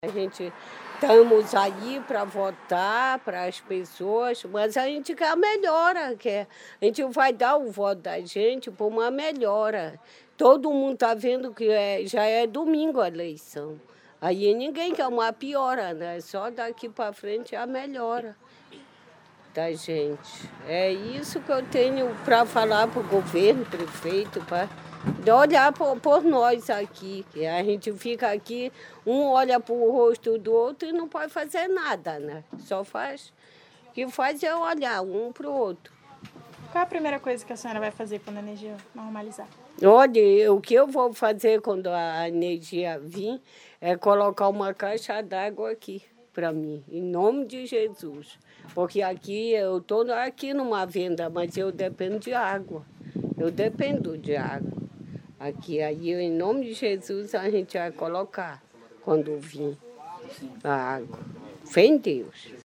A gente estamos aí para votar para as pessoas, mas a gente quer a melhora, a gente vai dar o voto da gente por uma melhora. Todo mundo está vendo que já é domingo a eleição. Aí ninguém quer uma piora, né? Só daqui para frente a melhora da gente. É isso que eu tenho para falar para o governo, prefeito, para olhar por nós aqui. Que a gente fica aqui, um olha para o rosto do outro e não pode fazer nada, né? Só faz. O que faz é olhar um para o outro. Qual é a primeira coisa que a senhora vai fazer quando a energia normalizar? Olha, o que eu vou fazer quando a energia vir é colocar uma caixa d'água aqui para mim, em nome de Jesus. Porque aqui eu estou aqui numa venda, mas eu dependo de água. Eu dependo de água. Aqui, aí, em nome de Jesus, a gente vai colocar quando vir a água. Fé em Deus.